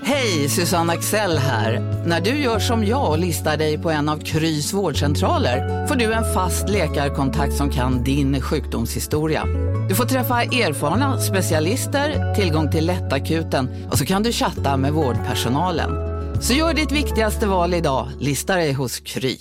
Hej, Susanne Axel här. När du gör som jag och listar dig på en av Krys vårdcentraler får du en fast läkarkontakt som kan din sjukdomshistoria. Du får träffa erfarna specialister, tillgång till lättakuten och så kan du chatta med vårdpersonalen. Så gör ditt viktigaste val idag, lista dig hos Kry.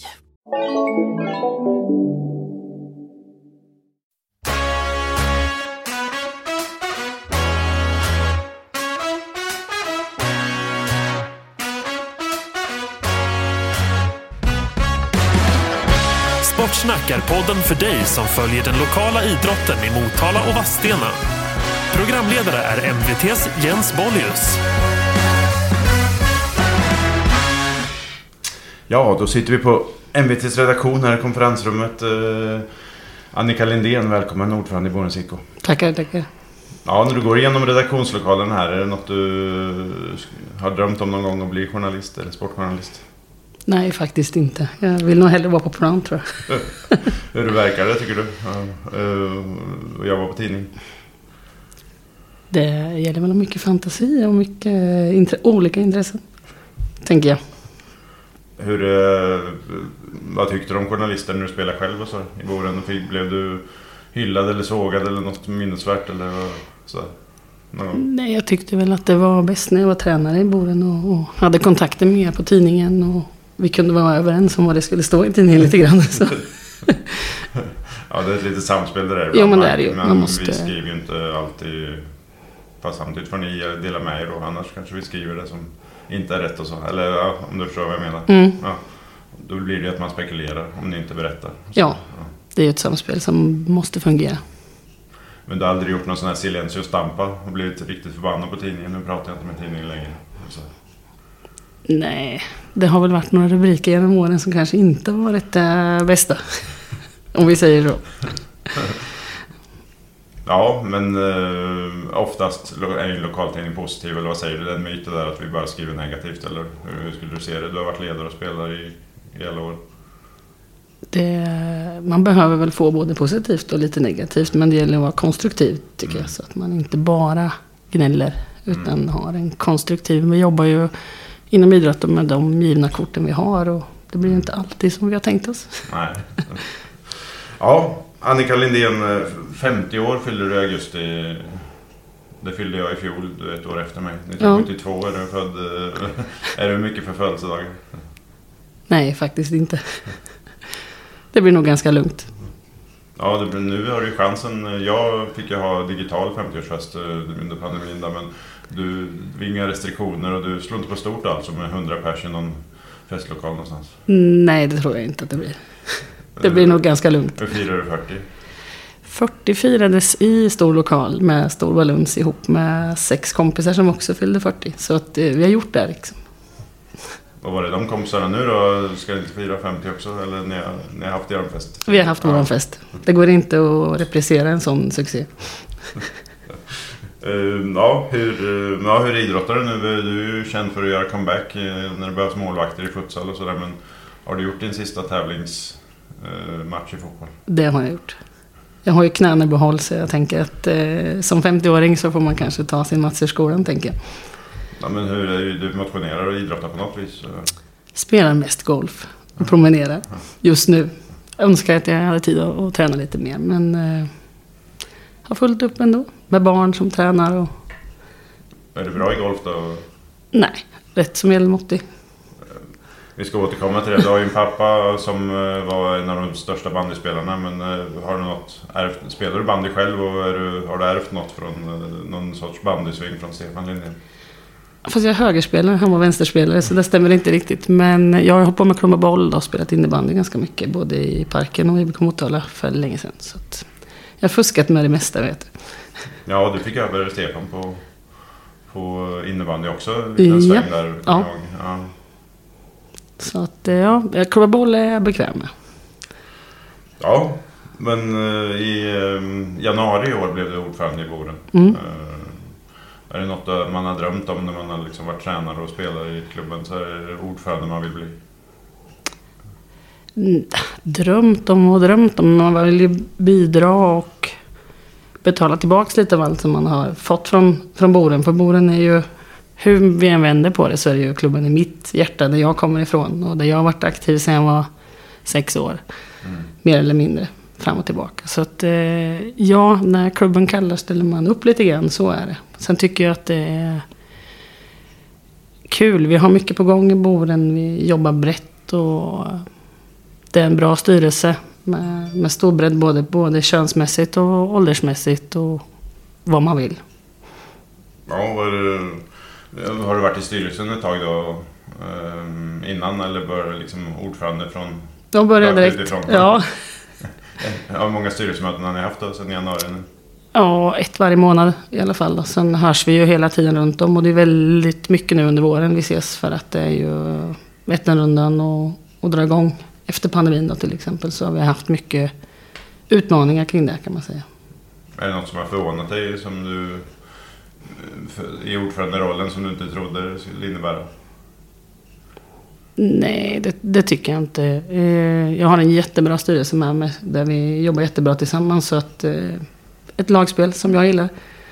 Sportsnack är podden för dig som följer den lokala idrotten i Motala och Vadstena. Programledare är MVT:s Jens Bollius. Ja, då sitter vi på MVT:s redaktion här i konferensrummet. Annika Lindén, välkommen, ordförande i Borens IK. Tackar. Ja, när du går igenom redaktionslokalen här, är det något du har drömt om någon gång att bli journalist eller sportjournalist? Nej, faktiskt inte. Jag vill nog hellre vara på plan, tror jag. Hur verkar det, tycker du? Och jag var på tidning. Det gäller väl mycket fantasi och mycket olika intressen, tänker jag. Vad tyckte du om journalister när du spelade själv och så i Boren? Blev du hyllad eller sågad eller något minnesvärt eller så? Nej, jag tyckte väl att det var bäst när jag var tränare i Boren och hade kontakter med på tidningen och vi kunde vara överens om vad det skulle stå i tidningen lite grann. Så. Ja, det är ett litet samspel där. Jo, men det är det ju. Men vi skriver ju inte alltid, fast samtidigt får ni dela med er då, annars kanske vi skriver det som inte är rätt och så. Eller ja, om du förstår vad jag menar. Ja, då blir det att man spekulerar om ni inte berättar. Så, ja, det är ett samspel som måste fungera. Men du har aldrig gjort någon sån här silencio stampa och blivit riktigt förbannad på tidningen? Nu pratar jag inte med tidningen längre. Så. Nej, det har väl varit några rubriker genom åren som kanske inte har varit det bästa. Om vi säger så. Ja, men oftast är ju lokaltidning positiv, eller vad säger du? Den myten där att vi bara skriver negativt, eller hur skulle du se det? Du har varit ledare och spelare i alla år. Man behöver väl få både positivt och lite negativt, men det gäller att vara konstruktiv, tycker jag, så att man inte bara gnäller utan har en konstruktiv. Vi jobbar ju inom idrotten med de givna korten vi har och det blir inte alltid som vi har tänkt oss. Nej. Ja, Annika Lindén, 50 år fyller du i augusti. Det fyllde jag i fjol, ett år efter mig. 1972 är du född. Är du mycket för födelsedagar? Nej, faktiskt inte. Det blir nog ganska lugnt. Ja, nu har du chansen. Jag fick ju ha digital 50-årsfest under pandemin där, men du inga restriktioner och du slår inte på stort alltså med 100 pers i någon festlokal någonstans. Nej, det tror jag inte att det blir. Det blir nog ganska lugnt. Hur firar du 40? 40 firades i stor lokal med stor baluns ihop med 6 kompisar som också fyllde 40. Så att vi har gjort det liksom. Vad var det de kompisarna nu då? Ska ni inte fira 50 också? Eller ni har haft er fest? Vi har haft våran fest. Det går inte att reprisera en sån succé. Hur idrottar du nu? Du är ju känd för att göra comeback när det behövs målvakter i futsal och sådär. Men har du gjort din sista tävlingsmatch i fotboll? Det har jag gjort. Jag har ju knän i behåll, så jag tänker att som 50-åring så får man kanske ta sin match i skolan, tänker jag. Ja, men hur är du motionerar och idrottar på något vis? Spelar mest golf och promenerar just nu. Jag önskar att jag hade tid att träna lite mer, men har fullt upp ändå med barn som tränar. Och... Är du bra i golf då? Nej, rätt som medelmåttig. Vi ska återkomma till det. Du har ju en pappa som var en av de största bandyspelarna, men har du något spelar du bandy själv och har du ärvt något från någon sorts bandysving från Stefan Lindén? Fast jag är högerspelare, han var vänsterspelare, så det stämmer inte riktigt. Men jag har hållit på med klubba boll och spelat innebandy ganska mycket, både i parken och i BK Motala för länge sedan. Så att jag har fuskat med det mesta, vet du. Ja, du fick över Stefan på innebandy också. En sväng där. Ja. Så att klubba boll är jag bekväm med. Ja, men i januari i år blev du ordförande i Boren. Är det något man har drömt om när man har liksom varit tränare och spelar i klubben, så är det ordförande man vill bli? Drömt om. Man vill ju bidra och betala tillbaka lite av allt som man har fått från Boren. För Boren är ju hur vi än vänder på det så är det ju klubben i mitt hjärta där jag kommer ifrån. Och där jag har varit aktiv sedan jag var 6 år. Mer eller mindre. Fram och tillbaka. Så att ja, när klubben kallar ställer man upp lite grann, så är det. Sen tycker jag att det är kul. Vi har mycket på gång i Boden. Vi jobbar brett och det är en bra styrelse med stor bredd både könsmässigt och åldersmässigt och vad man vill. Ja, har du varit i styrelsen ett tag då innan eller började liksom ordförande från... Jag började direkt, ja. Ja, många styrelsemöten har ni haft då sedan januari nu? Ja, 1 varje månad i alla fall. Sen hörs vi ju hela tiden runt om och det är väldigt mycket nu under våren vi ses för att det är ju Vätternrundan och dra igång efter pandemin då till exempel, så har vi haft mycket utmaningar kring det kan man säga. Är det något som har förvånat dig som du i ordföranderollen som du inte trodde det skulle innebära? Nej, det tycker jag inte. Jag har en jättebra styrelse med mig där vi jobbar jättebra tillsammans, så att ett lagspel som jag gillar.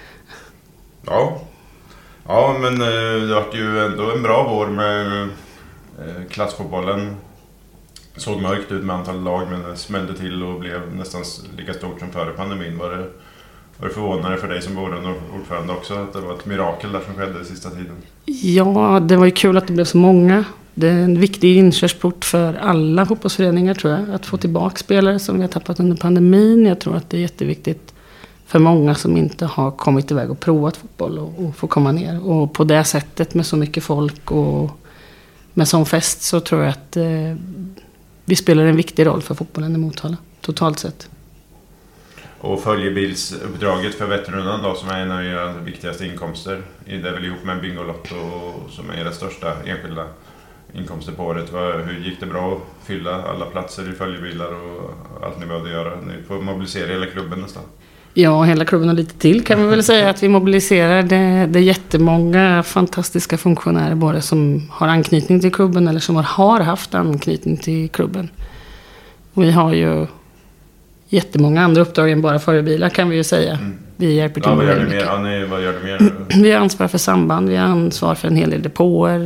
Ja, men det var ju ändå en bra vår med klassfotbollen. Såg mörkt ut med antal lag, men det smällde till och blev nästan lika stort som före pandemin. Var det förvånande för dig som ordförande också att det var ett mirakel där som skedde i sista tiden? Ja, det var ju kul att det blev så många. Det är en viktig inkörsport för alla fotbollsföreningar tror jag. Att få tillbaka spelare som vi har tappat under pandemin. Jag tror att det är jätteviktigt för många som inte har kommit iväg och provat fotboll och få komma ner. Och på det sättet med så mycket folk och med sån fest så tror jag att vi spelar en viktig roll för fotbollen i Motala, totalt sett. Och följebilsuppdraget för Vätternrundan då, som är en av era viktigaste inkomster, det är väl ihop med Bingolotto som är era största enskilda inkomster på året. Hur gick det bra att fylla alla platser i följebilar och allt ni behövde göra? Ni får mobilisera hela klubben nästan. Ja, hela klubben och lite till kan man väl säga att vi mobiliserar. Det är jättemånga fantastiska funktionärer både som har anknytning till klubben eller som har haft anknytning till klubben. Och vi har ju jättemånga andra uppdrag än bara förebilar kan vi ju säga. Vi hjälper till vad gör ni mer? Vad gör ni mer? Vi har ansvar för samband, vi har ansvar för en hel del depåer.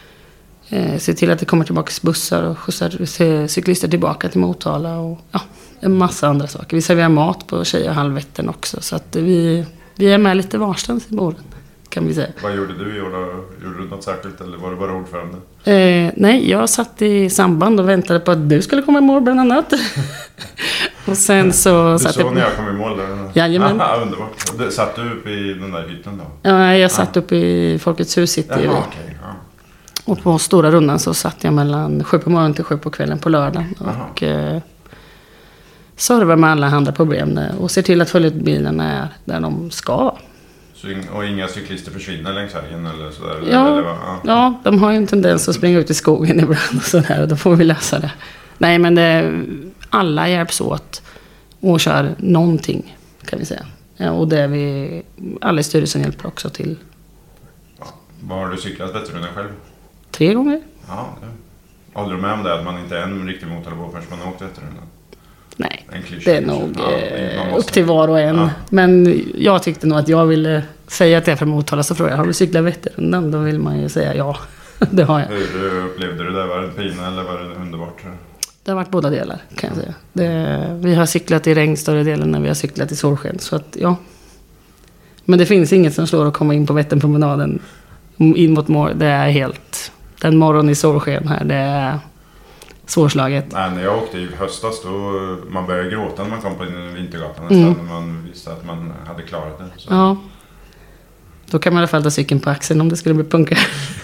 Se till att det kommer tillbaka bussar och skjutsar cyklister tillbaka till Motala och en massa andra saker. Vi serverar mat på Tjejahalvvättern också, så att vi är med lite varstans i Boden kan vi säga. Vad gjorde du i år då? Gjorde du något särskilt eller var du bara ordförande? Nej, jag satt i samband och väntade på att du skulle komma i mål bland annat. Och sen så du såg när jag kom i mål där? Jajamän. Underbart. Satt du upp i den där hytten då? Ja, jag satt upp i Folkets hus city. Okay. Och på stora rundan så satt jag mellan 7 på morgonen till 7 på kvällen på lördagen. Och servar med alla andra problem och ser till att följebilarna är där de ska. Och inga cyklister försvinner längs vägen eller sådär? Ja, de har ju en tendens att springa ut i skogen ibland och sådär. Och då får vi lösa det. Nej, men alla hjälps åt och kör någonting kan vi säga. Ja, och det alla i styrelsen hjälper också till. Ja. Vad har du cyklat Vätternrundan själv? 3 gånger. Ja, håller du med om det att man inte är en riktig Motalabo förrän man har åkt Vätternrundan? Nej, det är nog upp till var och en. Ja. Men jag tyckte nog att jag ville säga att jag är från Motala, så frågade jag, har du cyklat Vätternrundan? Då vill man ju säga ja, det har jag. Hur upplevde du det? Var det pina eller var det underbart? Det har varit båda delar kan jag säga. Vi har cyklat i regn större delen när vi har cyklat i solsken. Så att ja. Men det finns inget som slår att komma in på Vätternpromenaden in mot mål. Det är helt... Den morgon i solsken här, det är svårslaget. Nej, när jag åkte i höstas då man började gråta när man kom på Vintergatan nästan. När man visste att man hade klarat det. Så. Ja. Då kan man i alla fall ta cykeln på axeln om det skulle bli punka.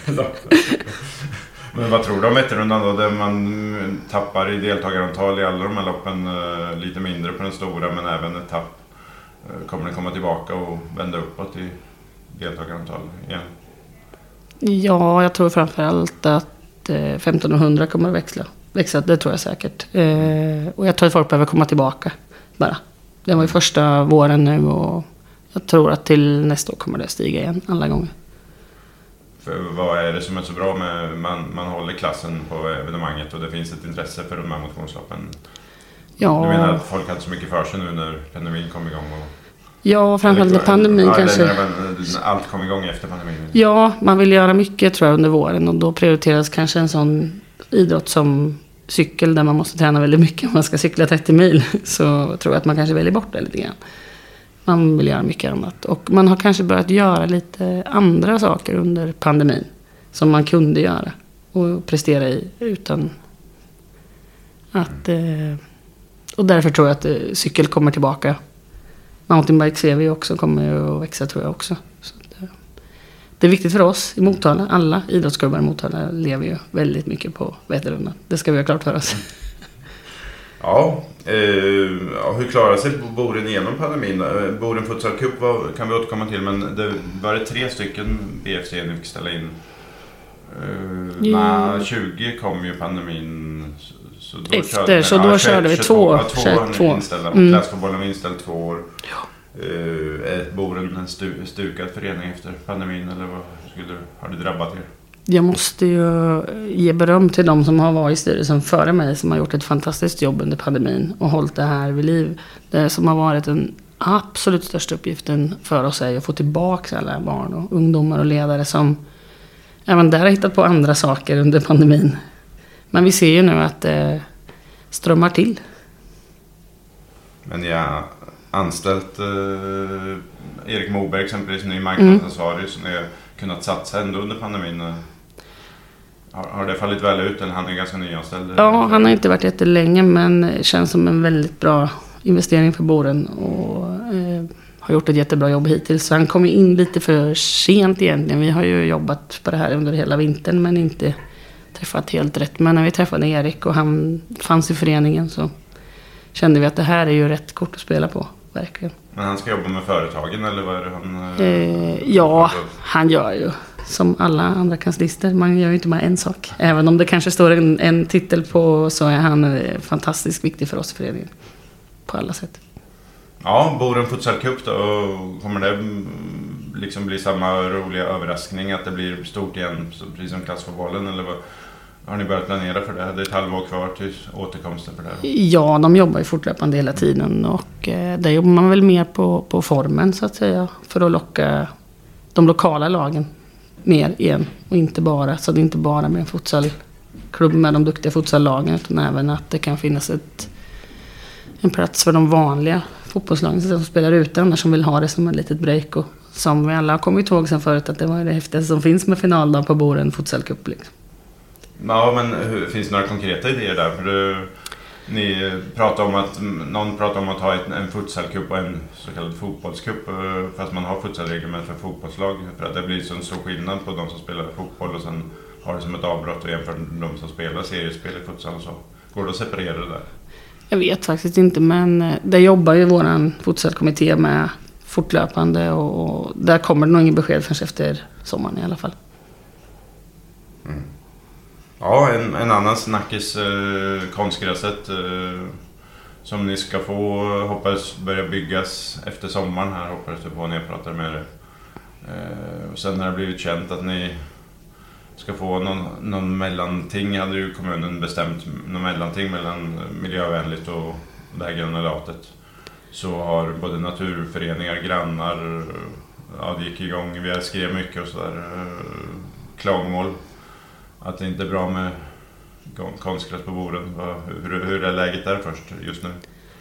Men vad tror du om Vätternrundan då? Där man tappar i deltagarantal i alla de här loppen, lite mindre på den stora men även ett tapp. Kommer det komma tillbaka och vända uppåt i deltagarantal igen? Ja, jag tror framförallt att 1500 kommer att växa. Det tror jag säkert. Och jag tror att folk behöver komma tillbaka bara. Det var ju första våren nu och jag tror att till nästa år kommer det stiga igen alla gånger. För vad är det som är så bra med man håller klassen på evenemanget och det finns ett intresse för de här motionsloppen? Ja. Du menar att folk hade så mycket för sig nu när pandemin kom igång? Ja, framförallt när pandemin kanske. När allt kom igång efter pandemin. Ja, man vill göra mycket tror jag under våren. Och då prioriteras kanske en sån idrott som cykel där man måste träna väldigt mycket om man ska cykla 30 mil. Så tror jag att man kanske väljer bort det lite grann. Man vill göra mycket annat. Och man har kanske börjat göra lite andra saker under pandemin. Som man kunde göra. Och prestera i utan att... Och därför tror jag att cykel kommer tillbaka. Mountainbike ser vi också kommer ju att växa tror jag också. Så det är viktigt för oss i Motala. Alla idrottsklubbar i Motala lever ju väldigt mycket på Vätternrundan. Det ska vi ha klart för oss. Ja, hur klarar sig Boren genom pandemin? Boren Futsal Cup kan vi återkomma till, men det var 3 stycken BFC ni fick ställa in. När 20 kom ju pandemin. Så då körde vi 2 inställda. Klassfotbollen var inställd 2 år. Ja. Är Boren en stukad förening efter pandemin, eller har det drabbat er? Jag måste ju ge beröm till de som har varit i styrelsen före mig, som har gjort ett fantastiskt jobb under pandemin och hållit det här vid liv. Det som har varit den absolut största uppgiften för oss är att få tillbaka alla barn och ungdomar och ledare som även där har hittat på andra saker under pandemin. Men vi ser ju nu att det strömmar till. Men jag anställt Erik Moberg exempelvis, ny marknadsansvarig, som har kunnat satsa ändå under pandemin. Har det fallit väl ut, eller han är ganska nyanställd? Ja, han har inte varit jättelänge, men känns som en väldigt bra investering för Boren och har gjort ett jättebra jobb hittills. Så han kom in lite för sent egentligen. Vi har ju jobbat på det här under hela vintern, men inte träffat helt rätt. Men när vi träffade Erik och han fanns i föreningen så kände vi att det här är ju rätt kort att spela på, verkligen. Men han ska jobba med företagen, eller vad är det han... Ja, han gör ju som alla andra kanslister. Man gör ju inte bara en sak. Även om det kanske står en titel på, så är han fantastiskt viktig för oss i föreningen. På alla sätt. Ja, Boren Futsal Cup då, kommer det liksom bli samma roliga överraskning att det blir stort igen, precis som klassfotbollen, eller vad? Har ni börjat planera för det? Det är ett halvår kvar till återkomsten för det. Ja, de jobbar ju fortlöpande hela tiden och där jobbar man väl mer på formen så att säga, för att locka de lokala lagen mer igen och inte bara, så det är inte bara med en futsalklubb med de duktiga futsallagen, utan även att det kan finnas en plats för de vanliga fotbollslagen som spelar ute, annars som vill ha det som ett litet break, och som vi alla har kommit ihåg sen förut att det var det häftigaste som finns med finaldagen på Boren Futsal Cup liksom. Ja, men finns det några konkreta idéer där? För ni pratar om att någon pratar om att ha en futsalcup och en så kallad fotbollscup, fast man har futsalreglement för fotbollslag, för att det blir så en stor skillnad på de som spelar fotboll och sen har det som ett avbrott och jämfört med de som spelar seriespel i futsal och så. Går det att separera det där? Jag vet faktiskt inte, men där jobbar ju våran futsalkommitté med fortlöpande och där kommer det nog ingen besked förrän efter sommaren i alla fall. Mm. Ja, en annan snackis, konstgräset som ni ska få, hoppas börja byggas efter sommaren här, hoppas du på när jag pratar med er. Och sen har det blivit känt att ni ska få någon mellanting, hade ju kommunen bestämt, någon mellanting mellan miljövänligt och det här granulatet. Så har både naturföreningar, grannar, ja det gick igång, vi skrev mycket och sådär, klagomål. Att det inte är bra med konstgräs på Boren. Hur är läget där först just nu?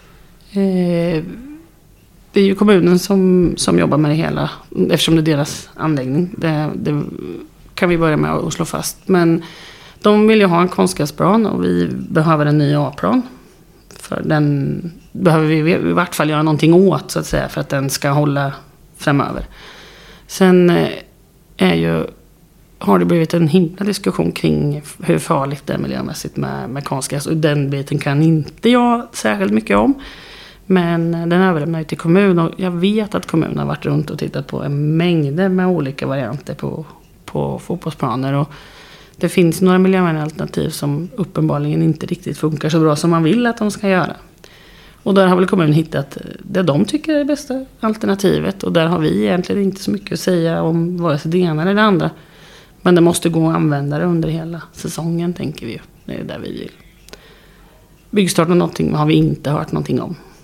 Det är ju kommunen som jobbar med det hela, eftersom det är deras anläggning. Det kan vi börja med att slå fast. Men de vill ju ha en konstgräsplan och vi behöver en ny A-plan. För den behöver vi i vart fall göra någonting åt så att säga, för att den ska hålla framöver. Sen har det blivit en himla diskussion kring hur farligt det är miljömässigt med konstgräs. Och den biten kan inte jag särskilt mycket om. Men den överlämnar ju till kommun. Och jag vet att kommunen har varit runt och tittat på en mängd med olika varianter på fotbollsplaner. Och det finns några miljövänliga alternativ som uppenbarligen inte riktigt funkar så bra som man vill att de ska göra. Och där har väl kommunen hittat det de tycker är det bästa alternativet. Och där har vi egentligen inte så mycket att säga om vare sig det ena eller det andra. Men det måste gå att använda det under hela säsongen, tänker vi ju. Det är där vi vill. Byggstart och någonting har vi inte hört någonting om.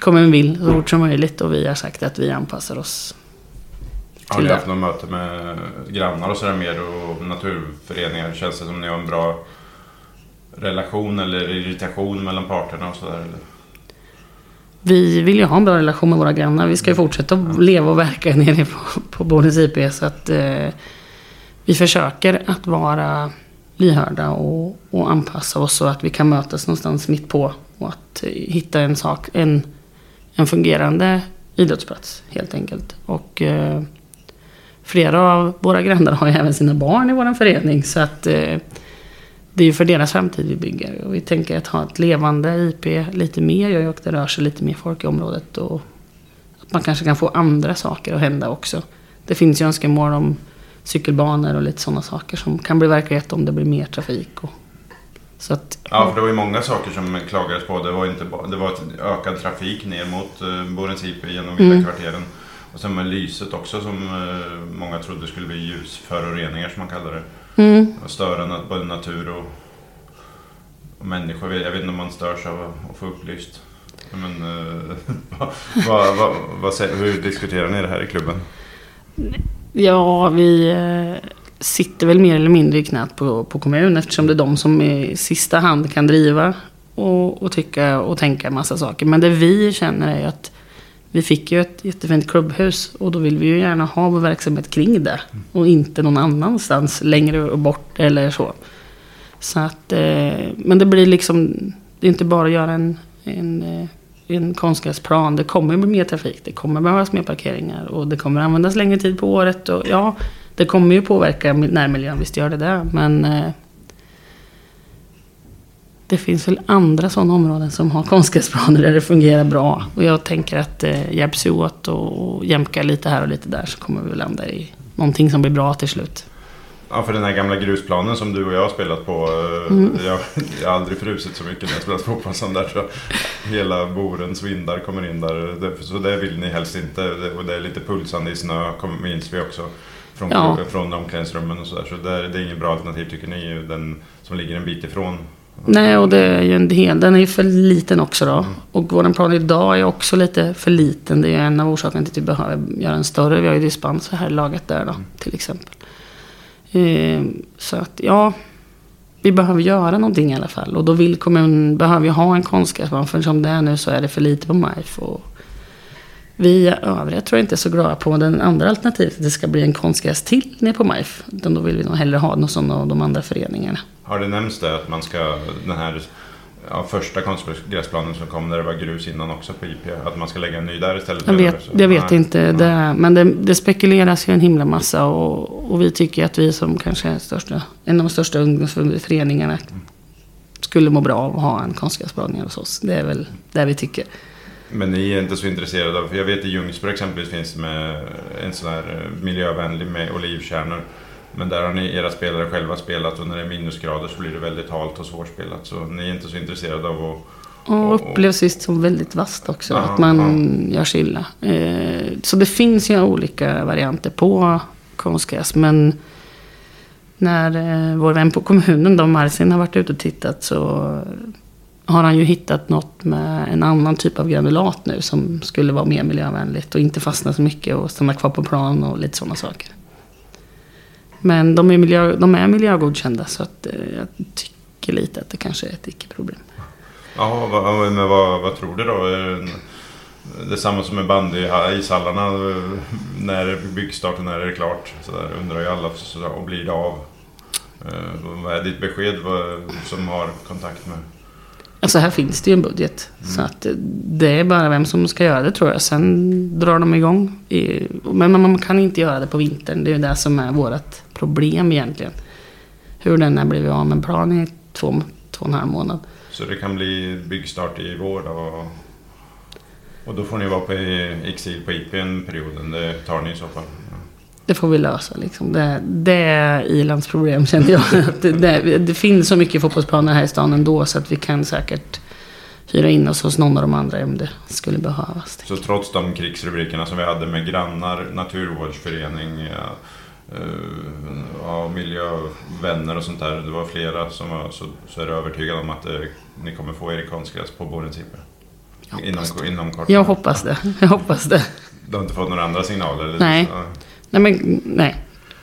kommunen vill så fort som möjligt och vi har sagt att vi anpassar oss till Har ni det. haft något möte med grannar och sådär mer och naturföreningar? Känns det som ni har en bra relation eller irritation mellan parterna och sådär? Vi vill ju ha en bra relation med våra grannar. Vi ska ju fortsätta att leva och verka nere på Bodens IP så att vi försöker att vara lyhörda och anpassa oss så att vi kan mötas någonstans mitt på och att hitta en fungerande idrottsplats helt enkelt. Och flera av våra grannar har ju även sina barn i vår förening så att det är ju för deras framtid vi bygger. Och vi tänker att ha ett levande IP lite mer gör ju att det rör sig lite mer folk i området och att man kanske kan få andra saker att hända också. Det finns ju önskemål om cykelbanor och lite sådana saker som kan bli verklighet om det blir mer trafik. Så att, ja, för det var ju många saker som klagades på. Det var ett ökad trafik ner mot Bodens IP genom villakvarteren. Och sen med lyset också som många trodde skulle bli ljusföroreningar som man kallar det. Och störa både natur och människor. Jag vet inte om man störs av att få upplyst. Men hur diskuterar ni det här i klubben? Ja, vi sitter väl mer eller mindre i knät på kommunen eftersom det är de som i sista hand kan driva och tycka och tänka en massa saker. Men det vi känner är ju att vi fick ju ett jättefint klubbhus och då vill vi ju gärna ha vår verksamhet kring det och inte någon annanstans längre bort eller så. Så att, men det blir liksom, det är inte bara att göra en konstgräsplan. Det kommer bli mer trafik, det kommer behövas mer parkeringar och det kommer användas längre tid på året och ja, det kommer ju påverka närmiljön, visst gör det där, men det finns väl andra sådana områden som har konstgräsplaner där det fungerar bra och jag tänker att hjälps åt och jämka lite här och lite där så kommer vi landa i någonting som blir bra till slut. Ja, för den här gamla grusplanen som du och jag har spelat på, jag har aldrig frusit så mycket när jag spelat fotboll som där, så hela Borens vindar kommer in där, så det vill ni helst inte, och det är lite pulsande i snö, minns vi också från omklädningsrummen och sådär, så det är ingen bra alternativ tycker ni, den som ligger en bit ifrån. Nej, och det är ju en del, den är ju för liten också då, och vår plan idag är också lite för liten, det är ju en av orsakerna till att vi behöver göra en större, vi har ju dispens för här laget där då, till exempel. Så att ja, vi behöver göra någonting i alla fall och då vill kommunen behöver ju ha en konstgräsplan, för som det är nu så är det för lite på MIF och vi övriga tror jag inte är så glada på den andra alternativet att det ska bli en konstgräs till ner på MIF, utan då vill vi nog hellre ha något sånt av de andra föreningarna. Har det nämnts det att man ska, den här första konstgräsplanen som kom där det var grus innan också på IP, att man ska lägga en ny där istället? Jag vet inte, men det spekuleras ju en himla massa och vi tycker att vi som kanske är en av de största ungdomsföreningarna skulle må bra av att ha en konstgräsplan hos oss. Det är väl det vi tycker. Men ni är inte så intresserade av, för jag vet i Ljungsbro exempelvis finns det med en sån här miljövänlig med olivkärnor. Men där har ni era spelare själva spelat och när det är minusgrader så blir det väldigt halt och svårspelat. Så ni är inte så intresserade av att... Och upplevs just som väldigt vasst också, att man gör sig illa. Så det finns ju olika varianter på konstgräs, men när vår vän på kommunen, då Marcin, har varit ute och tittat så har han ju hittat något med en annan typ av granulat nu som skulle vara mer miljövänligt och inte fastna så mycket och stanna kvar på plan och lite sådana saker. Men de är miljögodkända så att jag tycker lite att det kanske är ett icke-problem. Ja, men vad tror du då? Det är samma som med bandy i ishallarna, när är byggstart och när är det klart? Så där undrar ju alla, och blir det av? Vad är ditt besked som har kontakt med? Alltså här finns det ju en budget. Så att det är bara vem som ska göra det tror jag. Sen drar de igång. Men man kan inte göra det på vintern. Det är ju det som är vårt problem egentligen. Hur den har blivit av med en plan i 2,5 månad. Så det kan bli byggstart i vår då? Och då får ni vara på exil på IP en perioden. Det tar ni i så fall. Det får vi lösa liksom. Det är Irlands problem känner jag. Det finns så mycket fotbollsplaner här i stan ändå så att vi kan säkert hyra in oss hos någon av de andra om det skulle behövas. Så trots de krigsrubrikerna som vi hade med grannar, naturvårdsförening, miljövänner och sånt där, det var flera som var så är det övertygad om att ni kommer få er konstgräs på Bodens IP? inom kort? Jag hoppas det. Du har inte fått några andra signaler? Eller Nej. Nej.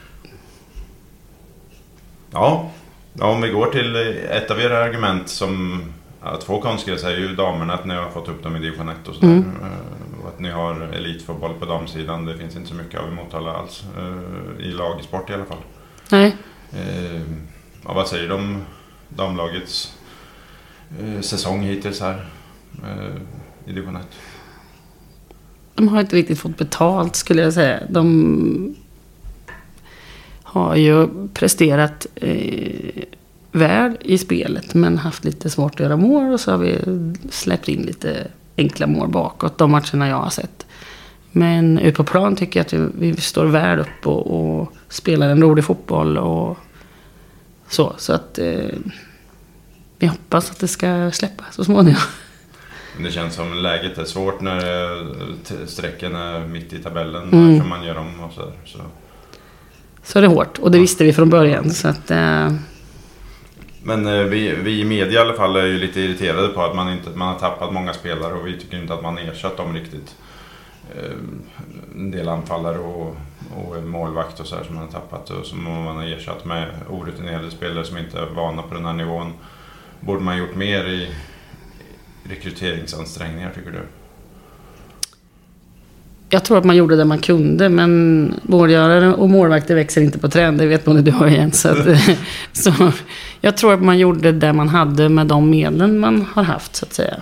Ja, om vi går till ett av era argument som två konstgräs är ju damerna, att ni har fått upp dem i division 1 och sådär. Och att ni har elitfotboll på damsidan. Det finns inte så mycket av i Motala alls. I lagsport i alla fall. Nej. Vad säger du om damlagets säsong hittills här i division 1? De har inte riktigt fått betalt, skulle jag säga. De har ju presterat väl i spelet, men haft lite svårt att göra mål, och så har vi släppt in lite enkla mål bakåt de matcherna jag har sett. Men ut på plan tycker jag att vi står väl upp och spelar en rolig fotboll och så att vi hoppas att det ska släppa så småningom. Det känns som läget är svårt när strecken är mitt i tabellen, för man gör dem och så är det hårt, och det visste vi från början, så att men vi i media i alla fall är ju lite irriterade på att man har tappat många spelare, och vi tycker inte att man ersatt dem riktigt. En del anfallare och målvakt och så här som man har tappat, och som man har ersatt med orutinerade spelare som inte är vana på den här nivån. Borde man gjort mer i rekryteringsansträngningar, tycker du? Jag tror att man gjorde det man kunde, men målgörare och målvakter växer inte på träd, det vet både du och igen. Så jag tror att man gjorde det man hade med de medlen man har haft, så att säga.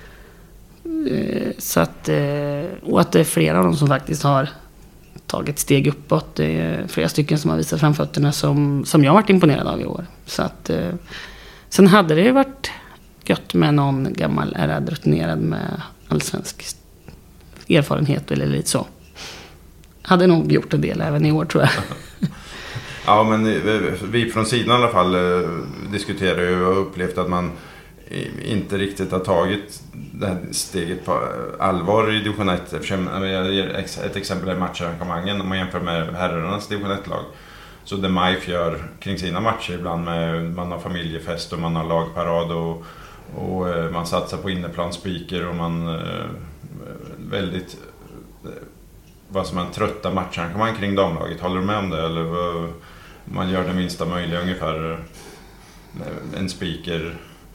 Så att, och att det är flera av dem som faktiskt har tagit steg uppåt. Det är flera stycken som har visat framfötterna som jag har varit imponerad av i år. Så att, sen hade det ju varit gött med någon gammal ärad rutinerad med allsvensk erfarenhet eller lite så. Hade nog gjort en del även i år, tror jag. Ja, men vi från sidan i alla fall diskuterar ju och upplevt att man inte riktigt har tagit det här steget på allvar i division 1. Ett exempel är matcharrangemangen om man jämför med herrarnas division 1-lag. Så det MIF gör kring sina matcher ibland med, man har familjefest och man har lagparad och man satsar på inneplanspeaker och man väldigt trötta matcharrangemang kring damlaget. Håller du med om det? Eller man gör det minsta möjliga, ungefär en speaker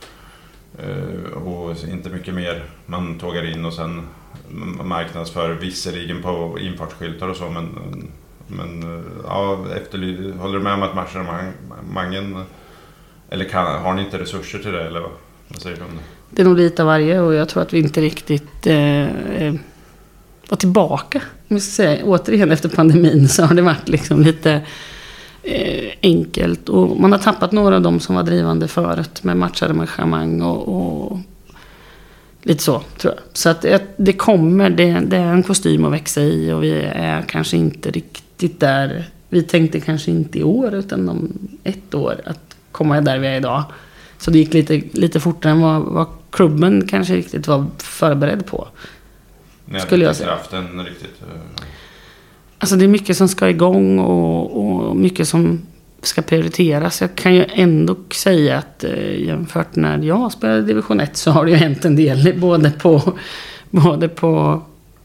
och inte mycket mer. Man tågar in och sen marknadsför visserligen på infartsskyltar och så, men ja, håller du med om att matcharrangemangen, eller har ni inte resurser till det, eller vad säger du om det? Det är nog lite av varje, och jag tror att vi inte riktigt var tillbaka. Om jag ska säga. Återigen efter pandemin så har det varit liksom lite enkelt, och man har tappat några av dem som var drivande förut med matcharrangemang och lite så, tror jag. Så att det kommer, det är en kostym att växa i, och vi är kanske inte riktigt där. Vi tänkte kanske inte i år utan om 1 år att komma där vi är idag. Så det gick lite fortare än vad klubben kanske riktigt var förberedd på. Skulle jag säga. Kraften riktigt. Alltså det är mycket som ska igång och mycket som ska prioriteras. Jag kan ju ändå säga att jämfört när jag spelade division 1 så har det ju hänt en del både på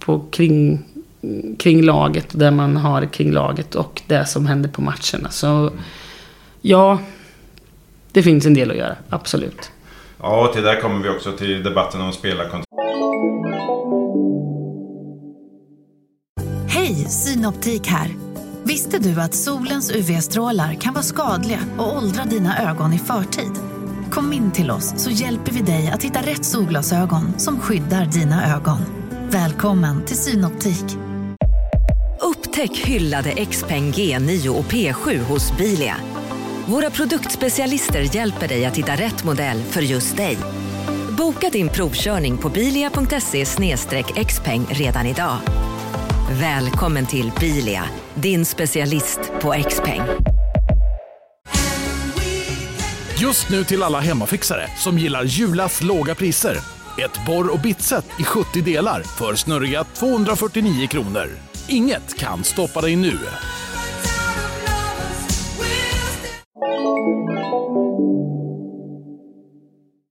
kring laget, där man har kring laget, och det som händer på matcherna. Så ja, det finns en del att göra, absolut. Ja, och till där kommer vi också till debatten om spelarkontrakt. Hej, Synoptik här. Visste du att solens UV-strålar kan vara skadliga och åldra dina ögon i förtid? Kom in till oss så hjälper vi dig att hitta rätt solglasögon som skyddar dina ögon. Välkommen till Synoptik. Upptäck hyllade XPeng G9 och P7 hos Bilia. Våra produktspecialister hjälper dig att hitta rätt modell för just dig. Boka din provkörning på bilia.se/xpeng redan idag. Välkommen till Bilia, din specialist på XPeng. Just nu till alla hemmafixare som gillar Julas låga priser. Ett borr- och bitset i 70 delar för snurriga 249 kronor. Inget kan stoppa dig nu.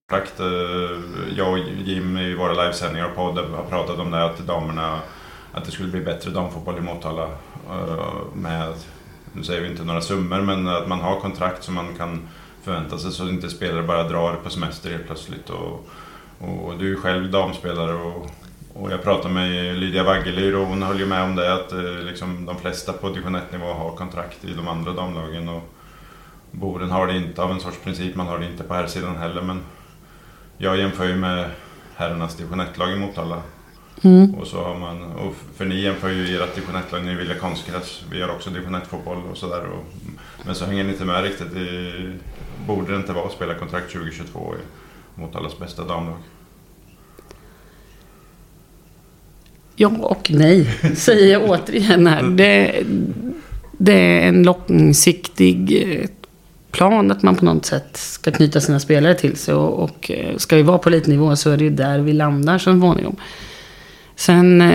Jag och Jim i våra livesändningar och podd har pratat om det, att damerna, att det skulle bli bättre damfotboll i Motala med, nu säger vi inte några summor, men att man har kontrakt som man kan förvänta sig, så att inte spelare bara drar på semester helt plötsligt. Och du är själv damspelare och jag pratade med Lydia Wagelyr och hon höll ju med om det, att liksom de flesta på division 1-nivå har kontrakt i de andra damlagen, och Boren har det inte av en sorts princip, man har det inte på här sidan heller, men jag jämför ju med herrarnas division 1-lag i Motala. Och så har man, och för ni jämför ju ert division 1-lag, ni vill konstgräs, vi har också division 1-fotboll och sådär, men så hänger ni inte med riktigt borde det inte vara att spela kontrakt 2022 i Motalas bästa damlag? Ja och nej, säger jag återigen här. Det är en långsiktig plan att man på något sätt ska knyta sina spelare till sig, och ska vi vara på elitnivå så är det ju där vi landar så småningom. Sen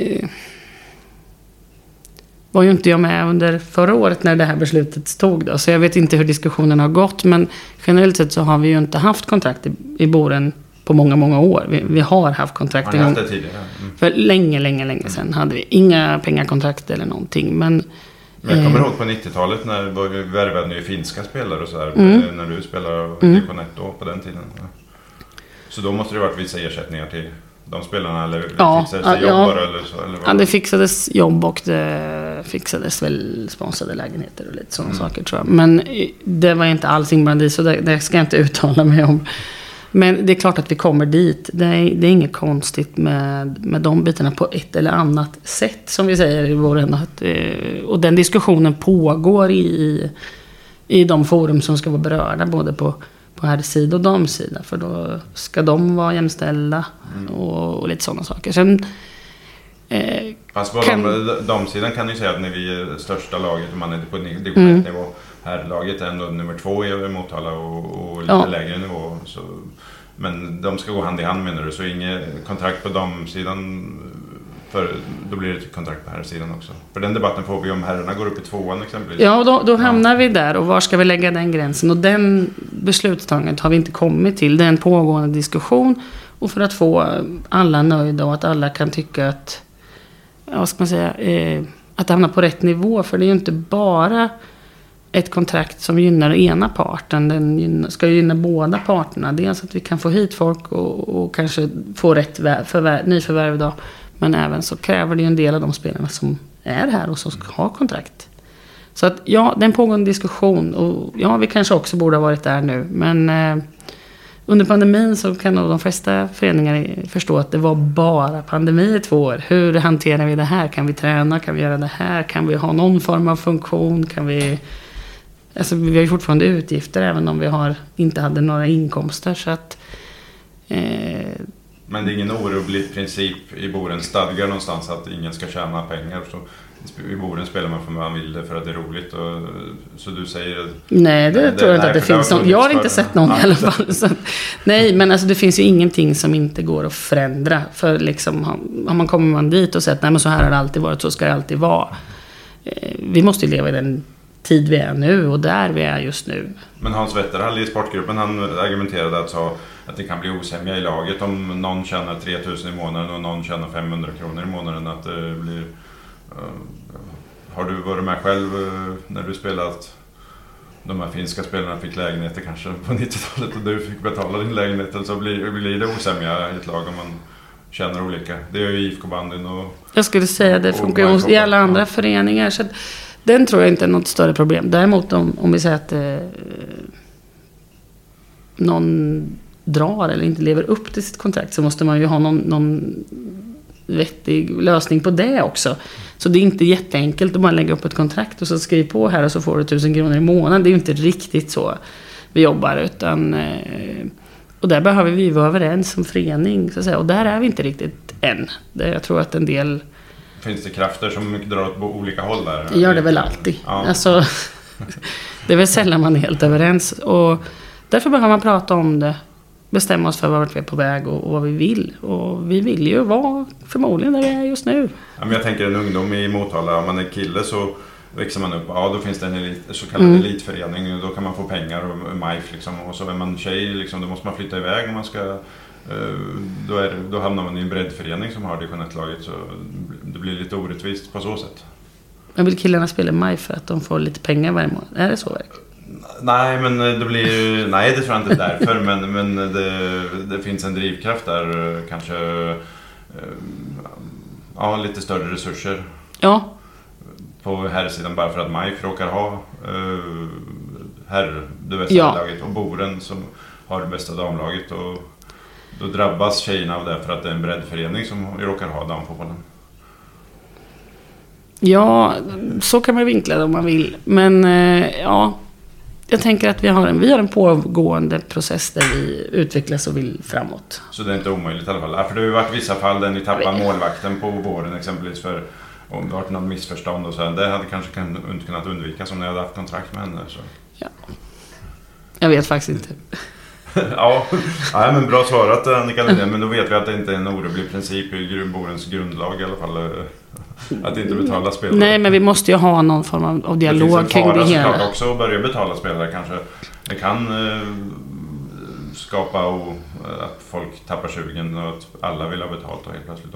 var ju inte jag med under förra året när det här beslutet stod då, så jag vet inte hur diskussionen har gått, men generellt sett så har vi ju inte haft kontrakt i Boren på många år. Vi har haft kontrakt en gång. Tidigare. För länge sedan hade vi inga pengakontrakt eller någonting, men jag kommer ihåg på 90-talet när vi värvade ju finska spelare och så här, när du spelade division 1 då på den tiden. Så då måste det varit vissa ersättningar till de spelarna, eller fixades det jobb eller så? Eller vad? Ja, det fixades jobb och det fixades väl sponsrade lägenheter och lite sådana saker tror jag. Men det var inte alls inblandat i, så det ska jag inte uttala mig om. Men det är klart att vi kommer dit. Det är inget konstigt med de bitarna på ett eller annat sätt, som vi säger i vår. Och den diskussionen pågår i de forum som ska vara berörda, både på herrsida och damsida. För då ska de vara jämställda och lite sådana saker. Sen, fast på damsidan kan ni säga att när vi är största laget, om man är på division 1-nivå, herrlaget är ändå nummer 2 i Motala och lite lägre nivå. Så, men de ska gå hand i hand, menar du? Så inget kontrakt på damsidan, för då blir det ett kontrakt på herrsidan också. För den debatten får vi om herrarna går upp i 2:an exempelvis. Ja, då hamnar vi där, och var ska vi lägga den gränsen? Och den beslutstagandet har vi inte kommit till. Det är en pågående diskussion, och för att få alla nöjda och att alla kan tycka att, vad ska man säga, att hamna på rätt nivå. För det är ju inte bara ett kontrakt som gynnar ena parten. Den ska gynna båda parterna. Dels att vi kan få hit folk och kanske få rätt nyförvärv då. Men även så kräver det ju en del av de spelarna som är här och som ska ha kontrakt. Så att ja, det är en pågående diskussion. Och ja, vi kanske också borde ha varit där nu. Men under pandemin så kan nog de flesta föreningar förstå att det var bara pandemi i 2 år. Hur hanterar vi det här? Kan vi träna? Kan vi göra det här? Kan vi ha någon form av funktion? Kan vi... Alltså, vi har ju fortfarande utgifter även om vi inte hade några inkomster. Så att, men det är ingen orubblig princip i Borens stadgar någonstans att ingen ska tjäna pengar. Så i Boren spelar man för man vill det, för att det är roligt. Och, så du säger... Nej, det tror jag inte att det finns någon. Jag har inte sett någon i alla fall. Så, nej, men alltså, det finns ju ingenting som inte går att förändra. För liksom, har man kommer man dit och säger att nej, men så här har det alltid varit, så ska det alltid vara. Vi måste ju leva i den tid vi är nu och där vi är just nu. Men Hans Wetterhall i sportgruppen, han argumenterade att det kan bli osämja i laget om någon tjänar 3 000 i månaden och någon tjänar 500 kronor i månaden. Att det blir, har du varit med själv när du spelat, de här finska spelarna fick lägenheter kanske på 90-talet och du fick betala din lägenhet, eller så blir det osämja i ett lag om man känner olika? Det är ju IFK-bandyn och... Jag skulle säga det funkar ju i alla andra föreningar, så att den tror jag inte är något större problem. Däremot om vi säger att någon drar eller inte lever upp till sitt kontrakt, så måste man ju ha någon vettig lösning på det också. Så det är inte jätteenkelt att bara lägga upp ett kontrakt och så skriv på här och så får du 1000 kronor i månaden. Det är ju inte riktigt så vi jobbar, utan och där behöver vi vara överens som förening, så att säga. Och där är vi inte riktigt än. Jag tror att en del... Finns det krafter som drar åt olika håll där? Det gör det väl alltid. Ja. Alltså, det är väl sällan man är helt överens. Och därför behöver man prata om det. Bestämma oss för vart vi är på väg och vad vi vill. Och vi vill ju vara förmodligen där vi är just nu. Ja, men jag tänker en ungdom i Motala, om man är kille så växer man upp, ja då finns det en så kallad elitförening, då kan man få pengar och MIF liksom, och så är man tjej liksom, då måste man flytta iväg om man ska, då hamnar man i en breddförening som har division 1-laget, så det blir lite orättvist på så sätt. Men vill killarna spela MIF för att de får lite pengar varje månad? Är det så verkligen? Nej, men det blir nej, det tror jag inte därför, men det finns en drivkraft där, kanske lite större resurser. Ja. På här sidan, bara för att MIF råkar ha det bästa laget och Boren som har det bästa damlaget, och då drabbas tjejerna av det för att det är en breddförening som råkar ha damfotbollen. Ja, så kan man vinkla det om man vill. Men jag tänker att vi har en pågående process där vi utvecklas och vill framåt. Så det är inte omöjligt i alla fall? Ja, för det har ju varit vissa fall där ni tappar målvakten på våren exempelvis, för om det varit något missförstånd och så. Det hade kanske kunnat undvikas om ni hade haft kontrakt med henne. Så. Ja. Jag vet faktiskt inte. ja, men bra svarat Annika Lindén, men då vet vi att det inte är en orubblig princip i Borens grundlag i alla fall. Att inte betala spelare. Nej, men vi måste ju ha någon form av dialog kring det hela. Det finns en fara också att börja betala spelare kanske. Det kan skapa att folk tappar sugen och att alla vill ha betalt och helt plötsligt.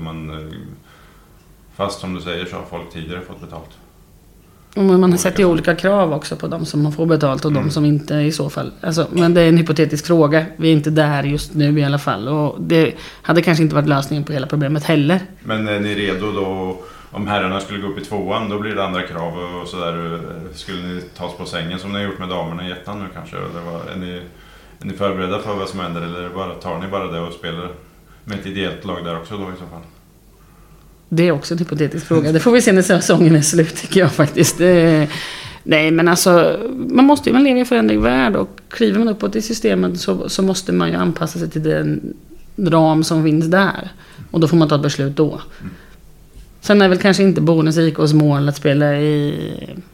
Fast som du säger så har folk tidigare fått betalt. Men man har sett ju olika krav också på de som får betalt och de som inte i så fall. Alltså, men det är en hypotetisk fråga. Vi är inte där just nu i alla fall. Och det hade kanske inte varit lösningen på hela problemet heller. Men är ni redo då? Om herrarna skulle gå upp i 2:an, då blir det andra krav och sådär. Skulle ni tas på sängen som ni har gjort med damerna i ettan nu kanske? Eller är ni förberedda för vad som händer, eller tar ni bara det och spelar med ett ideellt lag där också då i så fall? Det är också en hypotetisk fråga. Det får vi se när säsongen är slut, tycker jag faktiskt. Nej, men alltså, man lever i en föränderlig värld, och kliver man uppåt i systemet så måste man ju anpassa sig till den ram som finns där. Och då får man ta ett beslut då. Sen är väl kanske inte Borens IKs mål att spela i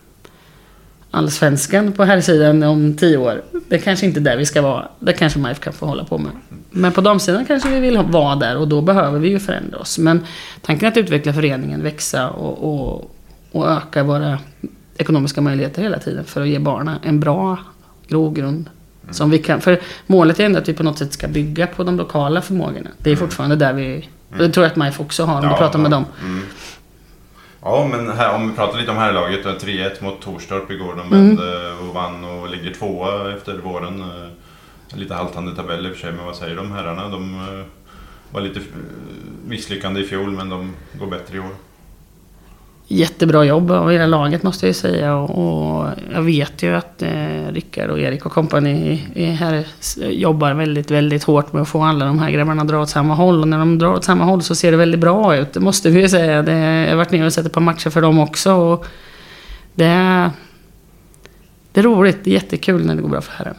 Allsvenskan på här sidan om 10 år. Det är kanske inte där vi ska vara. Det kanske MIF kan få hålla på med. Men på damsidan kanske vi vill vara där, och då behöver vi ju förändra oss. Men tanken att utveckla föreningen, växa och öka våra ekonomiska möjligheter hela tiden för att ge barnen en bra grogrund som vi kan. För målet är ändå att vi på något sätt ska bygga på de lokala förmågorna. Det är fortfarande där vi... Det tror jag att MIF också har, om du pratar med dem. Ja, men här, om vi pratar lite om herrlaget, 3-1 mot Torstorp igår. De vände och vann och ligger 2 efter våren. Lite haltande tabell i och för sig, men vad säger de herrarna? De var lite misslyckande i fjol, men de går bättre i år. Jättebra jobb av hela laget, måste jag säga, och jag vet ju att Rickard och Erik och kompani här jobbar väldigt, väldigt hårt med att få alla de här grabbarna att dra åt samma håll, och när de drar åt samma håll så ser det väldigt bra ut, det måste vi ju säga. Jag har varit nere och sett ett par matcher för dem också, och det är roligt, det är jättekul när det går bra för herrarna.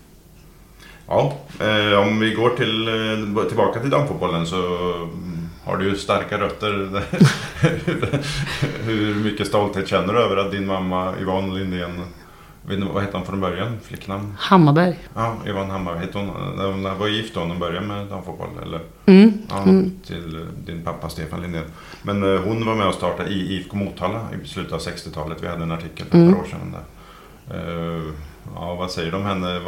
Ja, om vi går tillbaka till damfotbollen så har du ju starka rötter. Hur mycket stolthet känner du över att din mamma Yvonne Lindén, vad hette hon från början? Flicknamn? Hammarberg. Ja, Yvonne Hammarberg. Hon var gift då när hon började med damfotboll, eller? Till din pappa Stefan Lindén. Men hon var med och startade i IFK Motala i slutet av 60-talet. Vi hade en artikel för ett par år sedan där. Vad säger de om henne?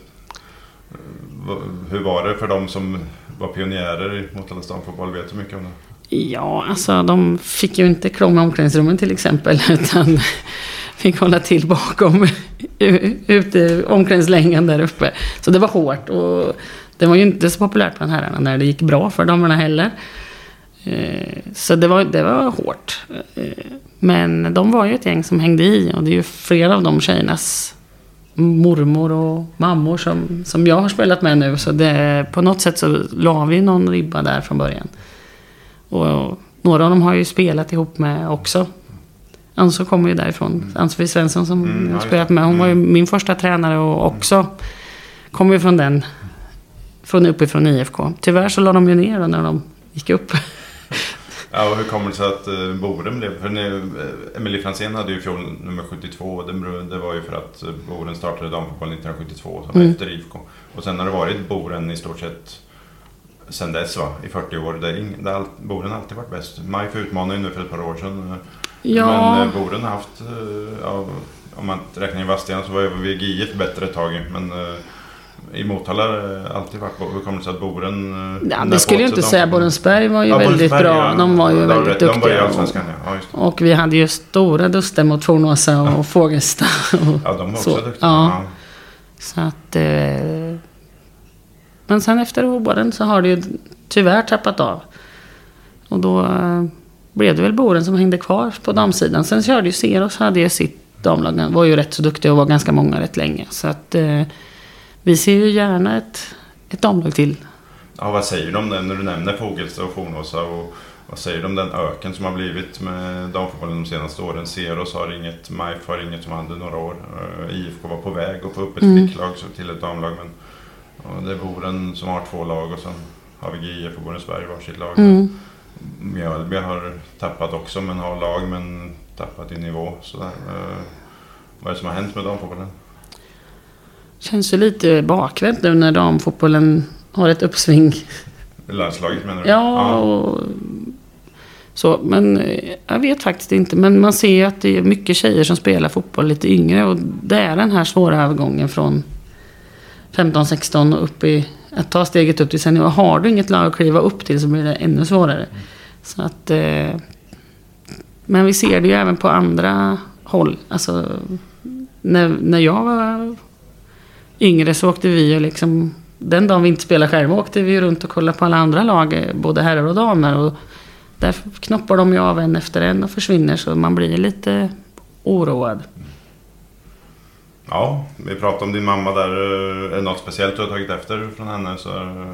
Hur var det för dem som var pionjärer i Motalas damfotboll? Vet du mycket om det? Ja, alltså de fick ju inte krångla omklädningsrummen till exempel, utan fick hålla till bakom ute omklädningslängan där uppe. Så det var hårt, och det var ju inte så populärt bland herrarna när det gick bra för damerna heller. Så det var hårt. Men de var ju ett gäng som hängde i, och det är ju flera av de tjejernas mormor och mammor som jag har spelat med nu, så på något sätt så la vi någon ribba där från början. Och några av dem har ju spelat ihop med också. Anso kommer ju därifrån, Ann-Sofie Svensson som jag har spelat med, hon var ju min första tränare, och också kom ju från uppifrån IFK. Tyvärr så la de ju ner när de gick upp. Ja, och hur kommer det sig att Boren blev? För Emilie Fransén hade ju fjol nummer 72. Det var ju för att Boren startade damfotboll 1972 efter IFK. Och sen har det varit Boren i stort sett sen dess, i 40 år. Boren har alltid varit bäst. MIF utmanade ju nu för ett par år sedan. Ja. Men Boren har haft, om man räknar i Vadstena så var vi GIF bättre ett tag. Men i Motala har det alltid varit. Hur kommer det sig att Boren... Ja, det skulle jag inte säga. Borensberg var ju väldigt bra. Ja. De var ju väldigt duktiga. De var ju allsvenskan, och vi hade ju stora duster mot Fornåsa och Fågelsta. Ja, de var också duktiga. Ja. Så att... Men sen efter Boren så har det ju tyvärr tappat av. Och då blev det väl Boren som hängde kvar på damsidan. Sen körde ju Seros, hade ju sitt damlag. Var ju rätt så duktiga och var ganska många rätt länge. Så att vi ser ju gärna ett damlag till. Ja, vad säger de om det när du nämner Fågelsta och Fornåsa? Och vad säger de om den öken som har blivit med damfotbollen de senaste åren? Seros har inget, MIF har inget som hade några år. IFK var på väg att få upp ett flicklag till ett damlag. Men det är Boren som har 2 lag och sen har vi GIF och Borensberg varsitt lag. Mjölby har tappat också men har lag men tappat i nivå. Sådär. Vad är det som har hänt med damfotbollen? Känns ju lite bakvänt nu när damfotbollen har ett uppsving. Landslaget menar du? Ja, och så, men jag vet faktiskt inte. Men man ser ju att det är mycket tjejer som spelar fotboll lite yngre. Och det är den här svåra övergången från 15-16 och upp i... Att ta steget upp till senior. Har du inget lag att kliva upp till så blir det ännu svårare. Så att... Men vi ser det ju även på andra håll. Alltså... När jag var yngre så åkte vi ju liksom... Den dagen vi inte spelade själva åkte vi runt och kollade på alla andra lag. Både herrar och damer. Och där knoppar de ju av en efter en och försvinner. Så man blir lite oroad. Ja, vi pratade om din mamma där. Är det något speciellt du har tagit efter från henne? Så...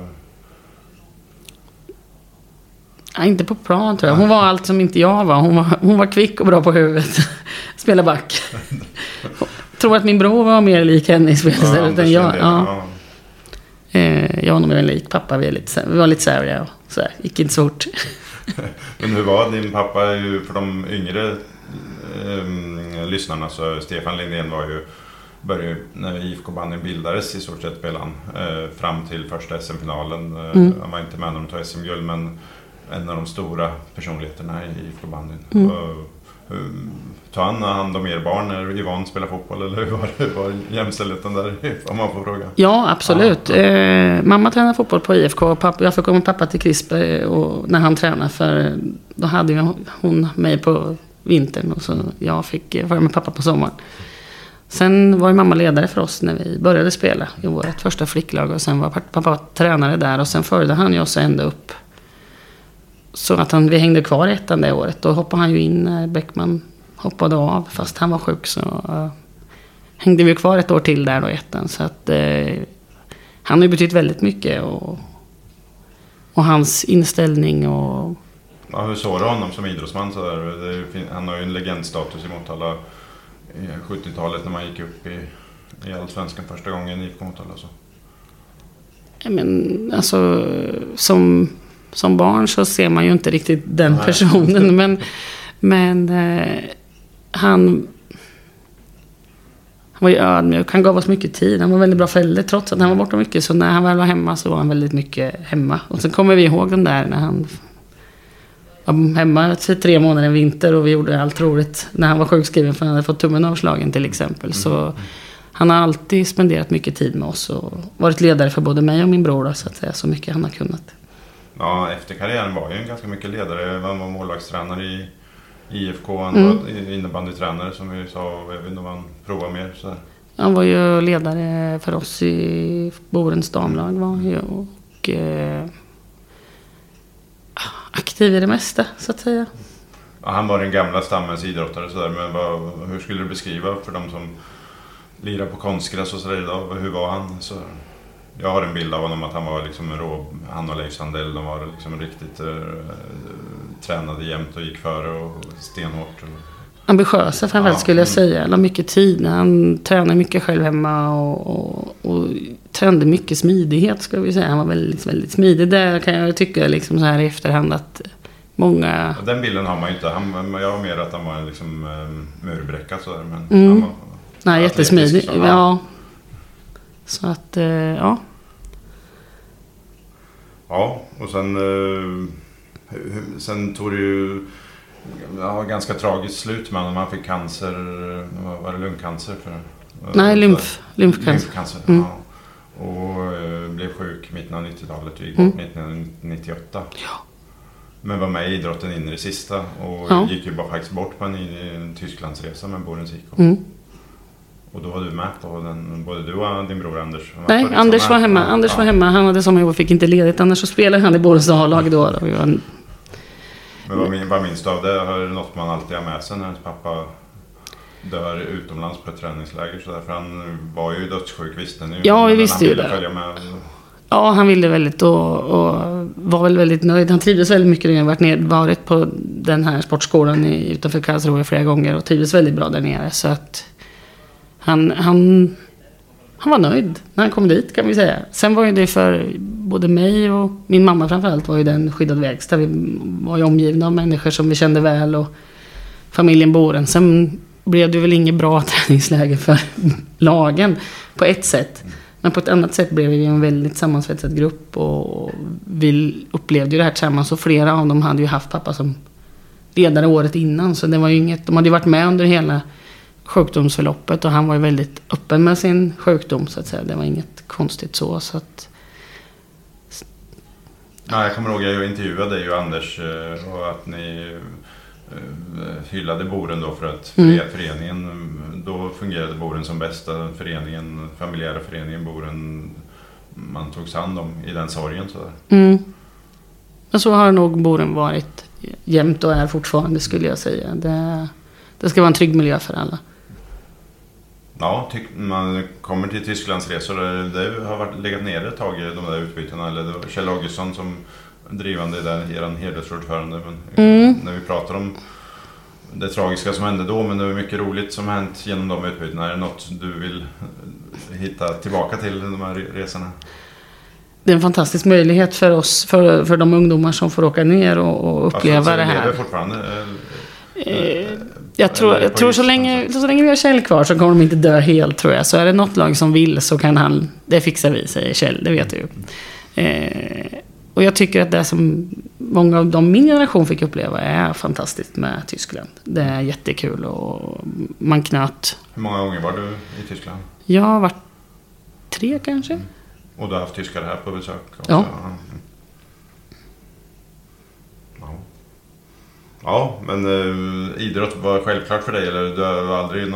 Ja, inte på plan tror jag. Hon var allt som inte jag var. Hon var kvick och bra på huvudet. Spela back. Tror att min bror var mer lik henne i spelstället än jag. Ja. Jag och nog är en lik pappa. Vi var lite sävliga och så här. Gick inte så fort. Men hur var din pappa? Ju för de yngre lyssnarna så Stefan Lindén var ju började när IFK bandyn bildades i stort sett spelade han fram till första SM-finalen. Han var inte med när de tog SM-guld men en av de stora personligheterna i IFK bandyn. Tar han hand om er barn när Yvonne spelar fotboll eller hur var jämställdheten där om man får fråga? Ja, absolut. Mamma tränade fotboll på IFK. Jag fick komma pappa till Krisper och när han tränade för då hade ju hon mig på vintern och så jag fick vara med pappa på sommaren. Sen var ju mamma ledare för oss när vi började spela i vårt första flicklag och sen var pappa tränare där och sen följde han ju oss ända upp så att vi hängde kvar i ettan det året. Då hoppade han ju in när Bäckman hoppade av fast han var sjuk så hängde vi kvar ett år till där då i ettan så att han har ju betytt väldigt mycket och hans inställning och... Ja, hur såg du honom som idrottsman så där? Han har ju en legendstatus i Motala i 70-talet när man gick upp i Allsvenskan första gången i IFK Motala så. Ja, men alltså som barn så ser man ju inte riktigt den personen men han var ju ödmjuk. Han gav oss mycket tid. Han var väldigt bra förälder trots att han var borta mycket. Så när han väl var hemma så var han väldigt mycket hemma. Och sen kommer vi ihåg den där när han var hemma för 3 månader en vinter och vi gjorde allt roligt när han var sjukskriven för han hade fått tummen avslagen till exempel. Så han har alltid spenderat mycket tid med oss och varit ledare för både mig och min bror då, så att säga, så mycket han har kunnat. Ja, efter karriären var ju en ganska mycket ledare. Han var målvaktstränare i IFK, han var innebandytränare som vi sa, jag vet inte om han provar mer så här. Han var ju ledare för oss i Borens damlag var ju, och aktiv i det mesta så att säga. Ja, han var den gamla stammens idrottare så där, men hur skulle du beskriva för de som lirar på konstgräs och så där idag, hur var han? Så jag har en bild av honom att han var liksom han och Leif Sandell, de var liksom riktigt tränade jämt och gick före och stenhårt. Ambitiösa framförallt skulle jag säga. Han har mycket tid. Han tränade mycket själv hemma och tränade mycket smidighet ska vi säga. Han var väldigt, väldigt smidig. Där kan jag tycka liksom så här i efterhand att många... Den bilden har man ju inte. Jag har mer att han var liksom murbräcka så där, men han var... Nej, jättesmidig. Ja. Så att, ja. Ja, och sen tog det ju ganska tragiskt slut, men man fick cancer, var det lungcancer? Nej, lymfcancer. Ja. Och blev sjuk mitten av 90-talet och gick bort 1998. Ja. Men var med i idrotten in i det sista och gick ju faktiskt bort på en Tysklandsresa med Borens IK. Och då var du med på både du och din bror Anders? Nej, Anders var hemma. Anders var hemma. Han hade sommarjobb och fick inte ledigt. Annars så spelade han i Borens A-lag då. Men vad minns du av det? Har det något man alltid har med sig när ens pappa dör utomlands på ett träningsläger? Så där? För han var ju dödssjuk, visste ni? Ja, vi visste ju det. Följa med. Ja, han ville väldigt och var väl väldigt nöjd. Han trivdes väldigt mycket när han varit på den här sportskolan utanför Karlsruhe flera gånger och trivdes väldigt bra där nere. Så att han var nöjd när han kom dit, kan vi säga. Sen var ju det för både mig och min mamma framförallt var ju den skyddad verkstad. Vi var ju omgivna av människor som vi kände väl och familjen Boren. Sen blev det väl inget bra träningsläge för lagen på ett sätt. Men på ett annat sätt blev vi en väldigt sammansvetsad grupp och vi upplevde ju det här tillsammans. Och flera av dem hade ju haft pappa som ledare året innan. Så det var ju inget, de hade ju varit med under hela sjukdomsförloppet och han var ju väldigt öppen med sin sjukdom så att säga. Det var inget konstigt så att... Ja, jag kommer ihåg att jag intervjuade dig och Anders och att ni hyllade Boren då för att föreningen, då fungerade Boren som bästa föreningen, familjära föreningen Boren man tog sig hand om i den sorgen sådär. Och så har nog Boren varit jämt och är fortfarande, skulle jag säga. Det ska vara en trygg miljö för alla. Ja, man kommer till Tysklandsresor, det har legat nere ett tag i de där utbytena, eller det var Kjell Augustsson som drivande där, eran hedersordförande. Men när vi pratar om det tragiska som hände då, men det var mycket roligt som hänt genom de utbytena. Är det något du vill hitta tillbaka till de här resorna? Det är en fantastisk möjlighet för oss, för de ungdomar som får åka ner och uppleva det här. Fortfarande? Jag tror så länge vi har Kjell kvar så kommer de inte dö helt, tror jag. Så är det något lag som vill så kan han, det fixar vi, säger Kjell, det vet du ju. Och jag tycker att det som många av min generation fick uppleva är fantastiskt med Tyskland. Det är jättekul och man knöt. Hur många gånger var du i Tyskland? Jag har varit 3 kanske. Och du har haft tyskar här på besök också? Ja. Ja, men idrott var självklart för dig, eller du har aldrig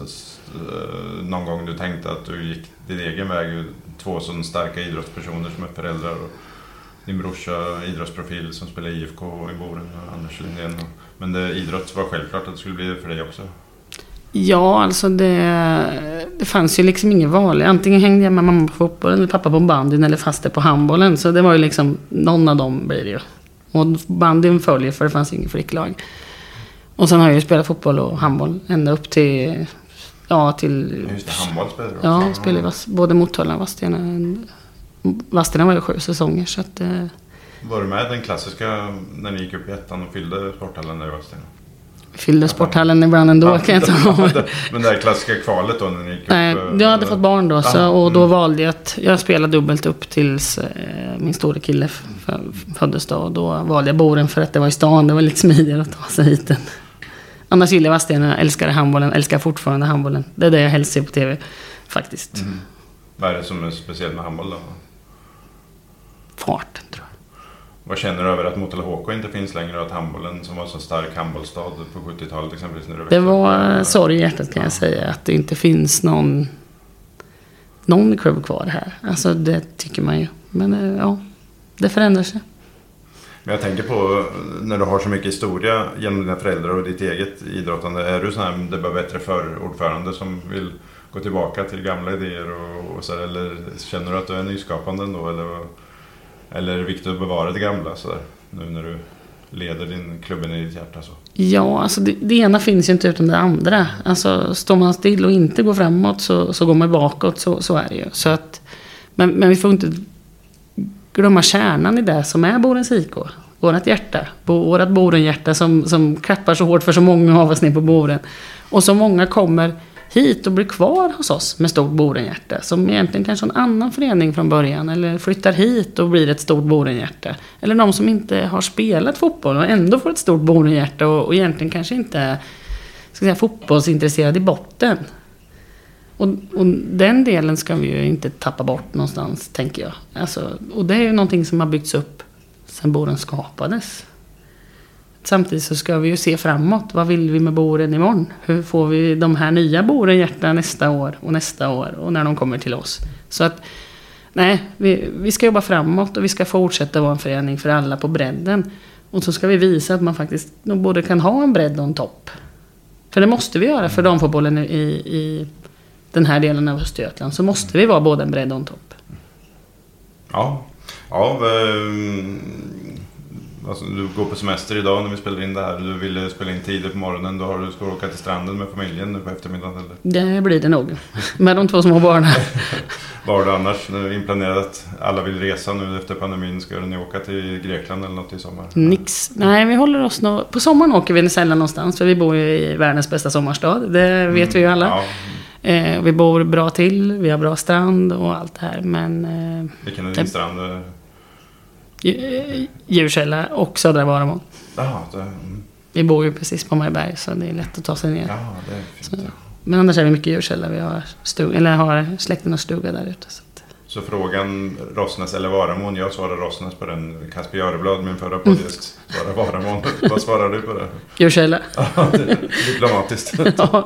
någon gång du tänkte att du gick din egen väg? 2 sådana starka idrottspersoner som är föräldrar och din brorsa idrottsprofil som spelar IFK i Boren och Anders Lindén. Men idrott var självklart att det skulle bli för dig också? Ja, alltså det fanns ju liksom ingen val. Antingen hängde jag med mamma på fotbollen eller pappa på bandyn eller faste på handbollen. Så det var ju liksom, någon av dem blir det ju. Och bandyn följer för det fanns ingen flicklag. Och sen har jag ju spelat fotboll och handboll ända upp till... Ja, till... Just det, handboll spelade du också. Ja, spelade både Motala och Vadstena. Vadstena var ju 7 säsonger, så att... Var du med den klassiska när ni gick upp i ettan och fyllde sporthallen där i Vadstena? Fyllde sporthallen ibland ändå, kan jag ta. Men det här klassiska kvalet då när ni gick upp... Nej, jag hade fått barn då, och då valde jag att... Jag spelade dubbelt upp tills min stora kille föddes då. Och då valde jag Boren för att det var i stan. Det var lite smidigare att ta sig hit. Annars gillar jag Vadstena, älskar handbollen, älskar fortfarande handbollen. Det är det jag helst ser på tv, faktiskt. Vad är det som är speciellt med handboll då? Farten, tror jag. Vad känner du över att Motala HK inte finns längre och att handbollen som var så stark handbollsstad på 70-talet exempelvis? När det var sorg i hjärtat, kan jag säga, att det inte finns någon klubb kvar här. Alltså det tycker man ju. Men ja, det förändrar sig. Men jag tänker på när du har så mycket historia genom dina föräldrar och ditt eget idrottande. Är du sån här det var bättre för ordförande som vill gå tillbaka till gamla idéer och så, eller känner du att du är nyskapande ändå, eller är det viktigt att bevara det gamla så där, nu när du leder din klubben i ditt hjärta så? Ja, alltså det ena finns ju inte utan det andra. Alltså står man still och inte går framåt så går man bakåt, så är det ju. Så att, men vi får inte glömma kärnan i det som är Borens IK. Vårat hjärta, vårat Borenhjärta som klappar så hårt för så många av oss ner på Boren. Och så många kommer hit och blir kvar hos oss med stort Borenhjärta, som egentligen kanske en annan förening från början, eller flyttar hit och blir ett stort Borenhjärta, eller de som inte har spelat fotboll och ändå får ett stort Borenhjärta och egentligen kanske inte är fotbollsintresserad i botten. Och den delen ska vi ju inte tappa bort någonstans, tänker jag. Alltså, och det är ju någonting som har byggts upp sedan Boren skapades. Samtidigt så ska vi ju se framåt. Vad vill vi med Boren imorgon? Hur får vi de här nya Borenhjärtan nästa år och när de kommer till oss? Så att, nej, vi ska jobba framåt och vi ska fortsätta vara en förening för alla på bredden. Och så ska vi visa att man faktiskt både kan ha en bredd och en topp. För det måste vi göra för damfotbollen i den här delen av Östergötland. Så måste vi vara både en bredd och en topp. Ja, alltså, du går på semester idag när vi spelar in det här. Du ville spela in tidigt på morgonen. Då ska du åka till stranden med familjen nu på eftermiddagen, eller? Det blir det nog. Med de 2 små barnen. Var det annars inplanerat? Alla vill resa nu efter pandemin. Ska ni åka till Grekland eller något i sommar? Nix. Nej, vi håller oss på sommaren åker vi sällan någonstans. För vi bor ju i världens bästa sommarstad. Det vet vi ju alla. Ja. Vi bor bra till. Vi har bra strand och allt det här. Men, vilken är din strand? Djurkälla och Södra Varamon. Ja, Vi bor ju precis på Majberg, så det är lätt att ta sig ner. Ja, det är fint. Så, men annars är det mycket Djurkälla. Vi har släkten och stuga där ute. Så frågan Rossnäs eller Varamon, jag svarar Rossnäs på den. Kasper Göreblad, min förra podcast, svarar Varamon. Vad svarar du på det? Djurkälla. Ja, diplomatiskt. Ja.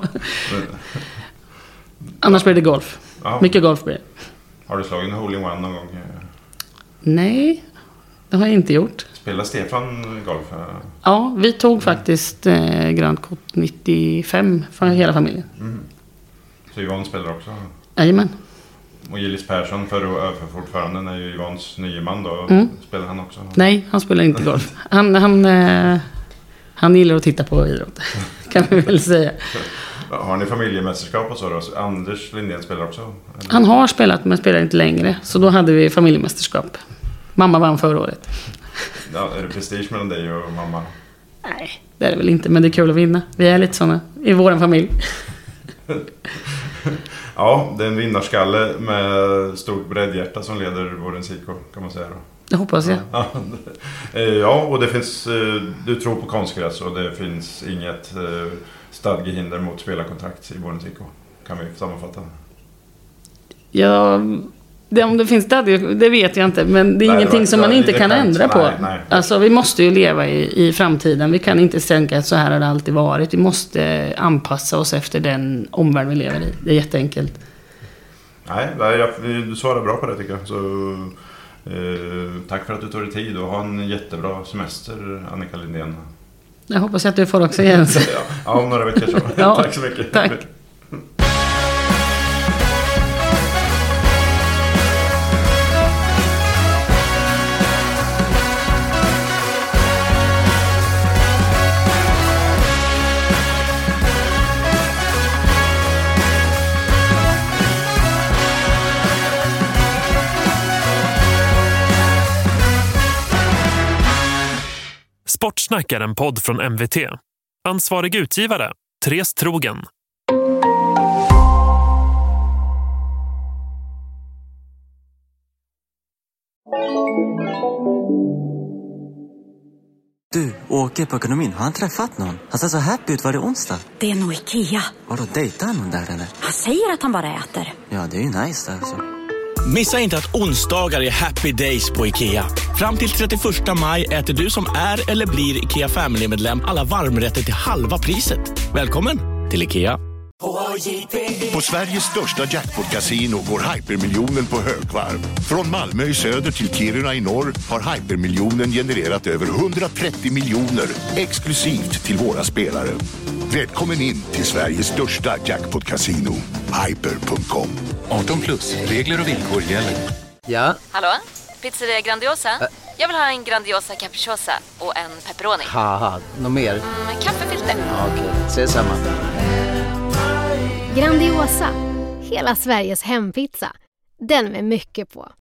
Annars blir det golf. Ja. Mycket golf blir det. Har du slagit en hole-in-one någon gång? Nej, det har jag inte gjort. Spelar Stefan golf? Ja, vi tog faktiskt grönt kort 95 för hela familjen. Mm. Så Yvonne spelar också? Jajamän. Och Gillis Persson för fortfarande är ju Yvonnes nye man då. Spelar han också? Nej, han spelar inte golf. Han gillar att titta på idrott, kan vi väl säga. Har ni familjemästerskap och så då? Anders Lindén spelar också? Eller? Han har spelat men spelar inte längre. Så då hade vi familjemästerskap. Mamma vann förra året. Ja, är det prestige mellan dig och mamma? Nej, det är det väl inte. Men det är kul att vinna. Vi är lite såna i vår familj. Ja, det är en vinnarskalle med stort breddhjärta som leder vårens IK, kan man säga då. Det hoppas jag. Ja, och det finns, du tror på konstgräs och det finns inget stadgehinder mot spelarkontrakt i vårens IK. Kan vi sammanfatta? Ja, om det finns det vet jag inte. Men det är ingenting som man inte kan ändra på. Nej. Alltså, vi måste ju leva i framtiden. Vi kan inte tänka att så här har det alltid varit. Vi måste anpassa oss efter den omvärld vi lever i. Det är jätteenkelt. Nej, du svarar bra på det tycker jag. Så, tack för att du tog dig tid och ha en jättebra semester, Annika Lindén. Jag hoppas att du får också igen. Ja, om några veckor så. Ja, tack så mycket. Tack. Sportsnack är en podd från MVT. Ansvarig utgivare, Therese Trogen. Du, Åke på ekonomin, har han träffat någon? Han ser så happy ut, var det onsdag? Det är nog Ikea. Vadå, dejtar han någon där eller? Han säger att han bara äter. Ja, det är ju nice där alltså. Missa inte att onsdagar är happy days på Ikea. Fram till 31 maj äter du som är eller blir Ikea Family-medlem alla varmrätter till halva priset. Välkommen till Ikea. På Sveriges största jackpot-casino går hypermiljonen på högvarv. Från Malmö i söder till Kiruna i norr har hypermiljonen genererat över 130 miljoner exklusivt till våra spelare. Välkommen in till Sveriges största jackpot-casino, hyper.com. 18+, regler och villkor gäller. Ja? Hallå? Pizzeria Grandiosa? Jag vill ha en Grandiosa capriciosa och en pepperoni. Haha, något mer? Kaffefilter. Ja, okej, ses samma. Grandiosa, hela Sveriges hempizza. Den med mycket på.